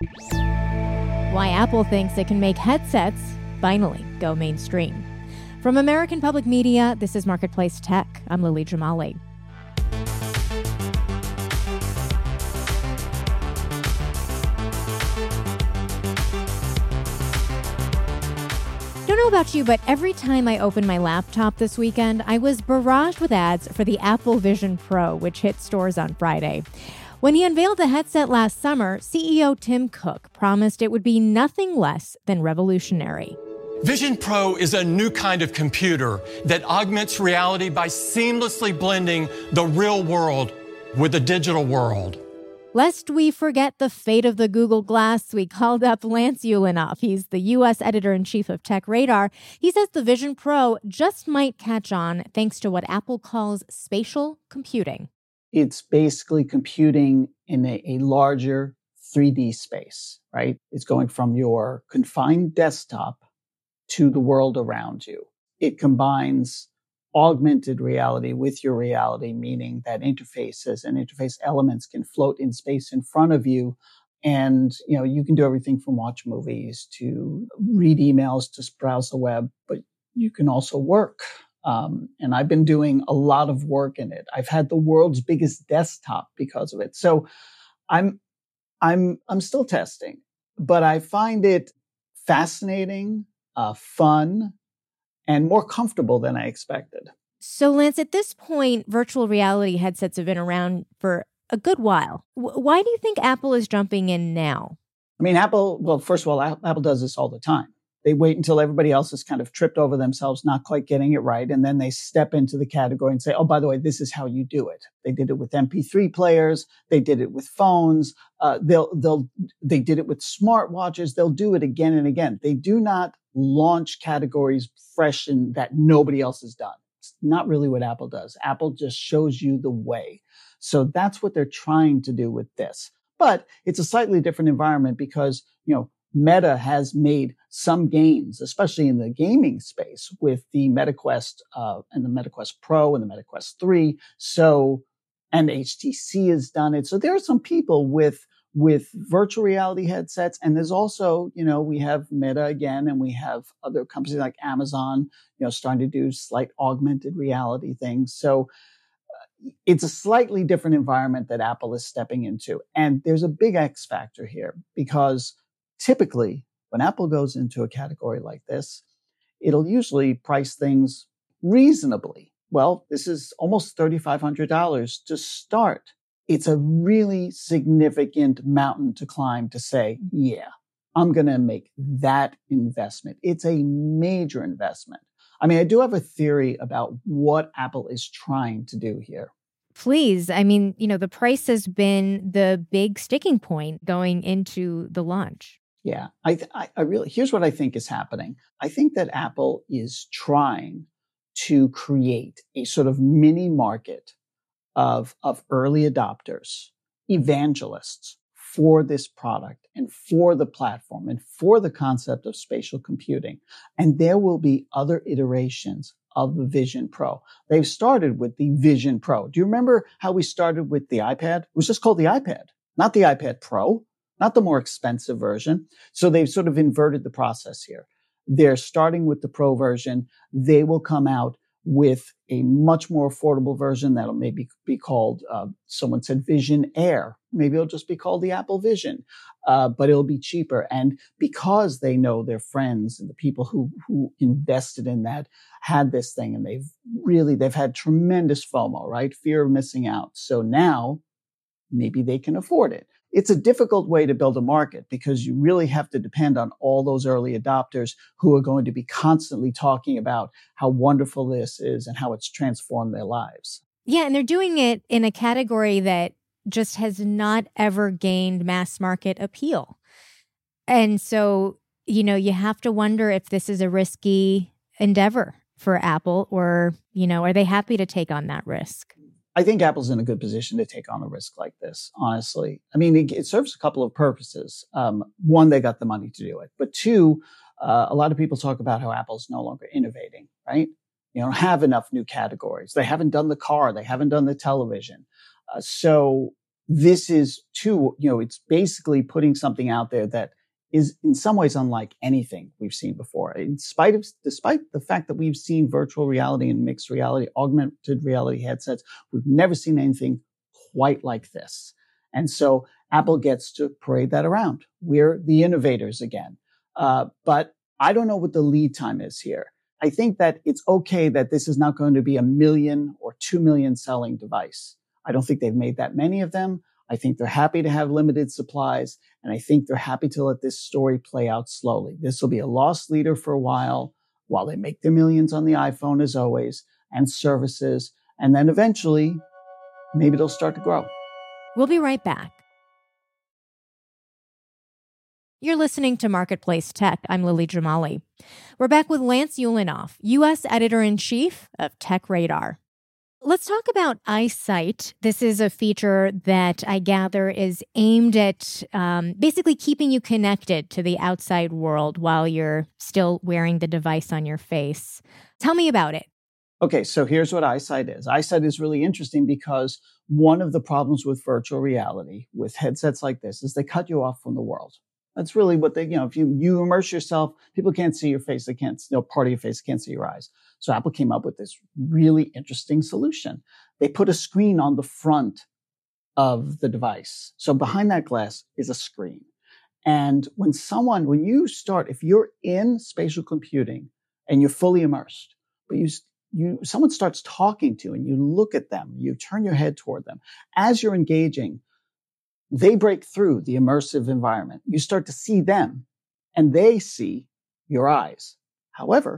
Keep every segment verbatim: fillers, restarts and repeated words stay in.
Why Apple thinks it can make headsets finally go mainstream. From American Public Media, this is Marketplace Tech. I'm Lily Jamali. Don't know about you, but every time I opened my laptop this weekend, I was barraged with ads for the Apple Vision Pro, which hit stores on Friday. When he unveiled the headset last summer, C E O Tim Cook promised it would be nothing less than revolutionary. Vision Pro is a new kind of computer that augments reality by seamlessly blending the real world with the digital world. Lest we forget the fate of the Google Glass, we called up Lance Ulinoff. He's the U S editor-in-chief of Tech Radar. He says the Vision Pro just might catch on thanks to what Apple calls spatial computing. It's basically computing in a, a larger three D space, right? It's going from your confined desktop to the world around you. It combines augmented reality with your reality, meaning that interfaces and interface elements can float in space in front of you. And, you know, you can do everything from watch movies to read emails to browse the web, but you can also work. Um, and I've been doing a lot of work in it. I've had the world's biggest desktop because of it. So I'm, I'm, I'm still testing, but I find it fascinating, uh, fun, and more comfortable than I expected. So, Lance, at this point, virtual reality headsets have been around for a good while. W- why do you think Apple is jumping in now? I mean, Apple, well, first of all, Apple does this all the time. They wait until everybody else has kind of tripped over themselves, not quite getting it right. And then they step into the category and say, oh, by the way, this is how you do it. They did it with M P three players. They did it with phones. Uh, they'll, they'll, they did it with smartwatches. They'll do it again and again. They do not launch categories fresh and that nobody else has done. It's not really what Apple does. Apple just shows you the way. So that's what they're trying to do with this. But it's a slightly different environment because, you know, Meta has made some gains, especially in the gaming space with the MetaQuest uh, and the MetaQuest Pro and the MetaQuest three. So, and H T C has done it. So there are some people with with virtual reality headsets. And there's also, you know, we have Meta again, and we have other companies like Amazon, you know, starting to do slight augmented reality things. So uh, it's a slightly different environment that Apple is stepping into. And there's a big X factor here because typically, when Apple goes into a category like this, it'll usually price things reasonably. Well, this is almost three thousand five hundred dollars to start. It's a really significant mountain to climb to say, yeah, I'm going to make that investment. It's a major investment. I mean, I do have a theory about what Apple is trying to do here. Please. I mean, you know, the price has been the big sticking point going into the launch. Yeah, I, th- I, I really, here's what I think is happening. I think that Apple is trying to create a sort of mini market of, of early adopters, evangelists for this product and for the platform and for the concept of spatial computing. And there will be other iterations of the Vision Pro. They've started with the Vision Pro. Do you remember how we started with the iPad? It was just called the iPad, not the iPad Pro, not the more expensive version. So they've sort of inverted the process here. They're starting with the Pro version. They will come out with a much more affordable version that'll maybe be called, uh, someone said Vision Air. Maybe it'll just be called the Apple Vision, uh, but it'll be cheaper. And because they know their friends and the people who, who invested in that had this thing, and they've really, they've had tremendous FOMO, right? Fear of missing out. So now maybe they can afford it. It's a difficult way to build a market because you really have to depend on all those early adopters who are going to be constantly talking about how wonderful this is and how it's transformed their lives. Yeah, and they're doing it in a category that just has not ever gained mass market appeal. And so, you know, you have to wonder if this is a risky endeavor for Apple, or, you know, are they happy to take on that risk? I think Apple's in a good position to take on a risk like this, honestly. I mean, it, it serves a couple of purposes. Um, one, they got the money to do it. But two, uh, a lot of people talk about how Apple's no longer innovating, right? You don't have enough new categories. They haven't done the car. They haven't done the television. Uh, so this is too, you know, it's basically putting something out there that is in some ways unlike anything we've seen before. In spite of, despite the fact that we've seen virtual reality and mixed reality, augmented reality headsets, we've never seen anything quite like this. And so Apple gets to parade that around. We're the innovators again. Uh, but I don't know what the lead time is here. I think that it's okay that this is not going to be a million or two million selling device. I don't think they've made that many of them. I think they're happy to have limited supplies, and I think they're happy to let this story play out slowly. This will be a loss leader for a while, while they make their millions on the iPhone as always, and services, and then eventually, maybe they'll start to grow. We'll be right back. You're listening to Marketplace Tech. I'm Lily Jamali. We're back with Lance Ulinoff, U S Editor-in-Chief of Tech Radar. Let's talk about iSight. This is a feature that I gather is aimed at um, basically keeping you connected to the outside world while you're still wearing the device on your face. Tell me about it. Okay, so here's what iSight is. iSight is really interesting because one of the problems with virtual reality, with headsets like this, is they cut you off from the world. That's really what they, you know, if you, you immerse yourself, people can't see your face. They can't, you know, part of your face, can't see your eyes. So Apple came up with this really interesting solution. They put a screen on the front of the device. So behind that glass is a screen. And when someone, when you start, if you're in spatial computing and you're fully immersed, but you, you, someone starts talking to you and you look at them, you turn your head toward them. As you're engaging, they break through the immersive environment. You start to see them and they see your eyes. However,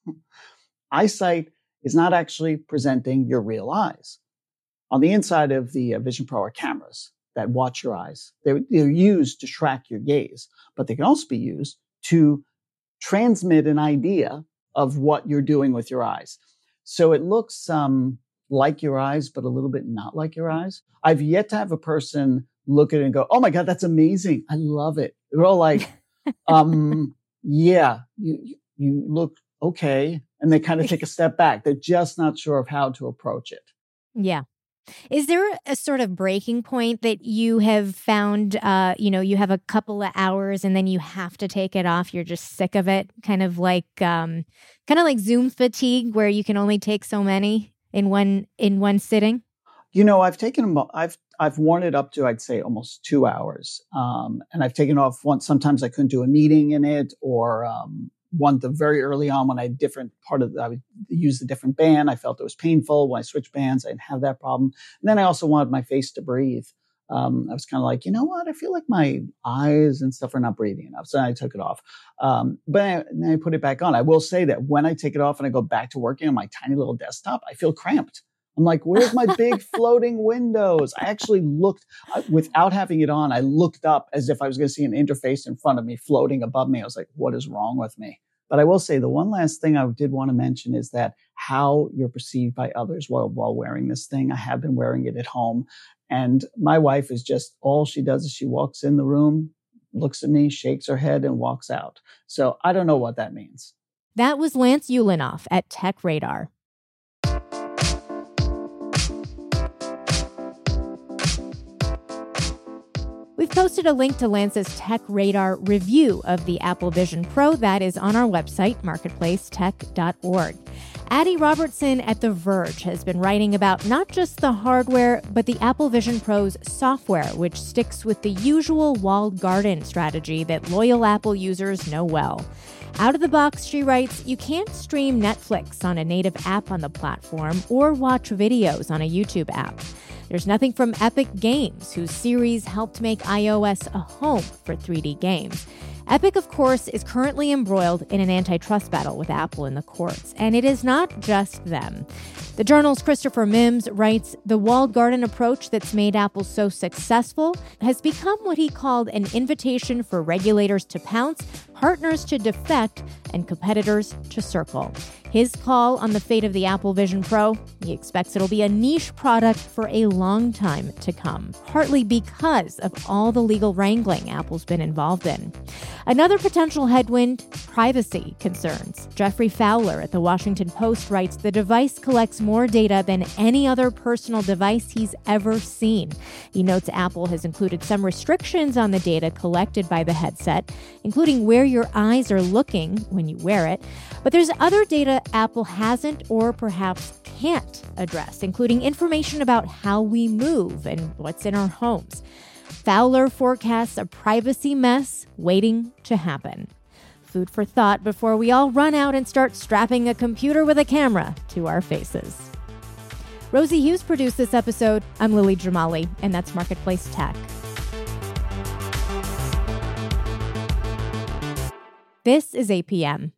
iSight is not actually presenting your real eyes. On the inside of the uh, Vision Pro are cameras that watch your eyes. They're, they're used to track your gaze, but they can also be used to transmit an idea of what you're doing with your eyes. So it looks um, like your eyes, but a little bit not like your eyes. I've yet to have a person look at it and go, oh my God, that's amazing. I love it. They're all like, um, yeah, you, you look okay. And they kind of take a step back. They're just not sure of how to approach it. Yeah. Is there a sort of breaking point that you have found, uh, you know, you have a couple of hours and then you have to take it off? You're just sick of it. Kind of like, um, kind of like Zoom fatigue where you can only take so many in one, in one sitting? You know, I've taken, I've, I've worn it up to, I'd say, almost two hours. Um, and I've taken off once. Sometimes I couldn't do a meeting in it, or, um, one the very early on when I had different part of the, I would use the different band. I felt it was painful. When I switched bands, I didn't have that problem. And then I also wanted my face to breathe. Um, I was kind of like, you know what? I feel like my eyes and stuff are not breathing enough. So I took it off. Um, but I, then I put it back on. I will say that when I take it off and I go back to working on my tiny little desktop, I feel cramped. I'm like, where's my big floating windows? I actually looked, uh, without having it on, I looked up as if I was going to see an interface in front of me floating above me. I was like, what is wrong with me? But I will say the one last thing I did want to mention is that how you're perceived by others while, while wearing this thing. I have been wearing it at home. And my wife is just, all she does is she walks in the room, looks at me, shakes her head, and walks out. So I don't know what that means. That was Lance Ulinoff at Tech Radar. We've posted a link to Lance's Tech Radar review of the Apple Vision Pro. That is on our website, marketplace tech dot org. Addie Robertson at The Verge has been writing about not just the hardware, but the Apple Vision Pro's software, which sticks with the usual walled garden strategy that loyal Apple users know well. Out of the box, she writes, you can't stream Netflix on a native app on the platform or watch videos on a YouTube app. There's nothing from Epic Games, whose series helped make iOS a home for three D games. Epic, of course, is currently embroiled in an antitrust battle with Apple in the courts, and it is not just them. The Journal's Christopher Mims writes, the walled garden approach that's made Apple so successful has become what he called an invitation for regulators to pounce, partners to defect, and competitors to circle. His call on the fate of the Apple Vision Pro, he expects it'll be a niche product for a long time to come, partly because of all the legal wrangling Apple's been involved in. Another potential headwind, privacy concerns. Jeffrey Fowler at the Washington Post writes, the device collects more data than any other personal device he's ever seen. He notes Apple has included some restrictions on the data collected by the headset, including where your eyes are looking when you wear it. But there's other data Apple hasn't or perhaps can't address, including information about how we move and what's in our homes. Fowler forecasts a privacy mess waiting to happen. Food for thought before we all run out and start strapping a computer with a camera to our faces. Rosie Hughes produced this episode. I'm Lily Jamali, and that's Marketplace Tech. This is A P M.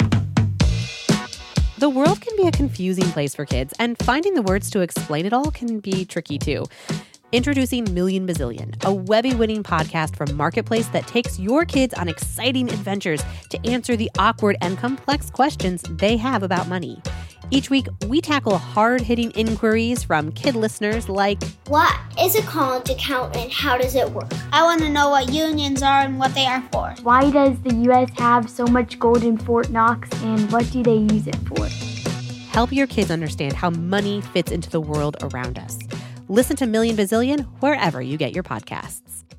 The world can be a confusing place for kids, and finding the words to explain it all can be tricky too. Introducing Million Bazillion, a Webby-winning podcast from Marketplace that takes your kids on exciting adventures to answer the awkward and complex questions they have about money. Each week, we tackle hard-hitting inquiries from kid listeners like, what is a college account and how does it work? I want to know what unions are and what they are for. Why does the U S have so much gold in Fort Knox and what do they use it for? Help your kids understand how money fits into the world around us. Listen to Million Bazillion wherever you get your podcasts.